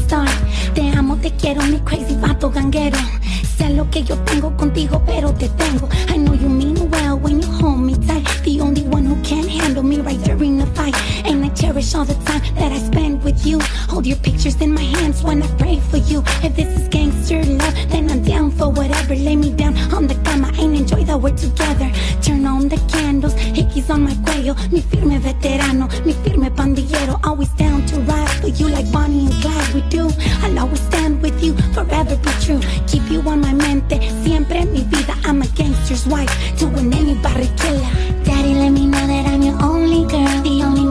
star. Te amo, te quiero, mi crazy vato ganguero. Sé lo que yo tengo contigo, pero te tengo. I know you mean well when you hold me tight. The only one who can handle me right during the fight. And I cherish all the time that I spend with you. Hold your pictures in my hands when I pray for you. If this is gangster love, then I'm down for whatever. Lay me down on the cama and enjoy that we're together. Turn on the candles, hickeys on my cuello. Mi firme veterano, mi firme pandillero. Always down to ride for you like Bonnie and Clyde we do. I'll always stand with you, forever be true. Keep you on my mente, siempre en mi vida. I'm a gangster's wife, doing any barricada. Daddy, let me know that I'm your only girl, the only